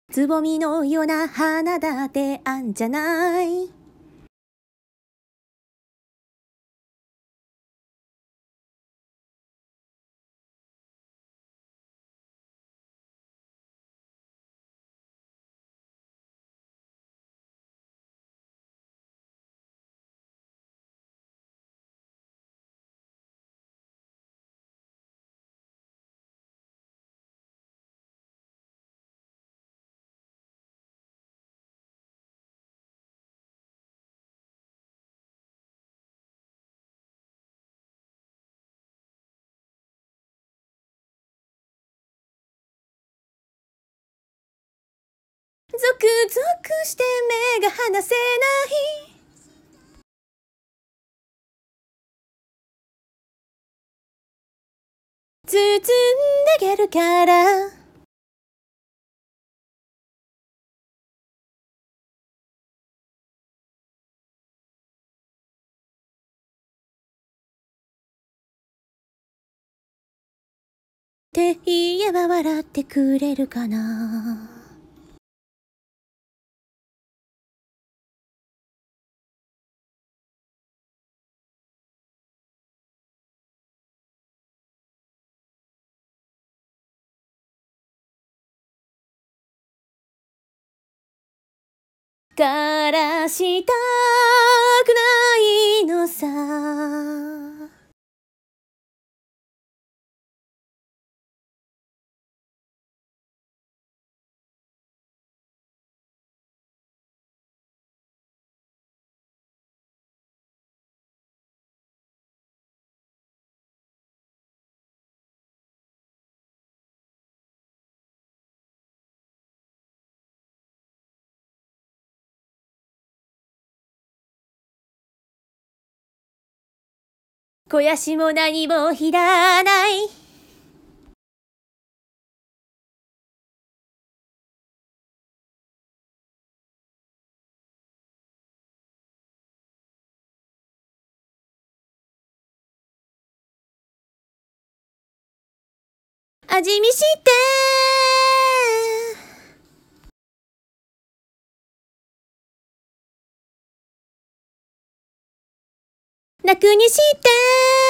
つぼみのような花だってあんじゃない。ゾクゾクして目が離せない。包んであげるから。って言えば笑ってくれるかな。からしたくないのさ。肥やしも何もいらない。味見して楽にして